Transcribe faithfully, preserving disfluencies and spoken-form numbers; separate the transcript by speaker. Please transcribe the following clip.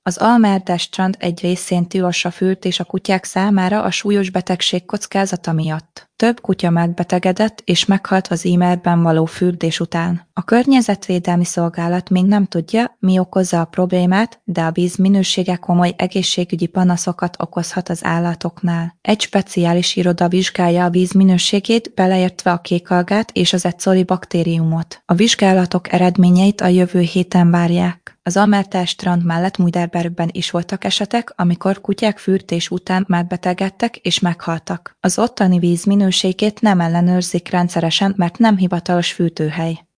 Speaker 1: Az Almerde strand egy részén tilos a fürdés a kutyák számára a súlyos betegség kockázata miatt. Több kutya megbetegedett és meghalt az Imerben való fürdés után. A környezetvédelmi szolgálat még nem tudja, mi okozza a problémát, de a víz minősége komoly egészségügyi panaszokat okozhat az állatoknál. Egy speciális iroda vizsgálja a víz minőségét, beleértve a kékalgát és az ecoli baktériumot. A vizsgálatok eredményeit a jövő héten várják. Az Almerde strand mellett Muiderbergben is voltak esetek, amikor kutyák fürdés után megbetegedtek és meghaltak. Az ottani víz minőségét nem ellenőrzik rendszeresen, mert nem hivatalos fürdőhely.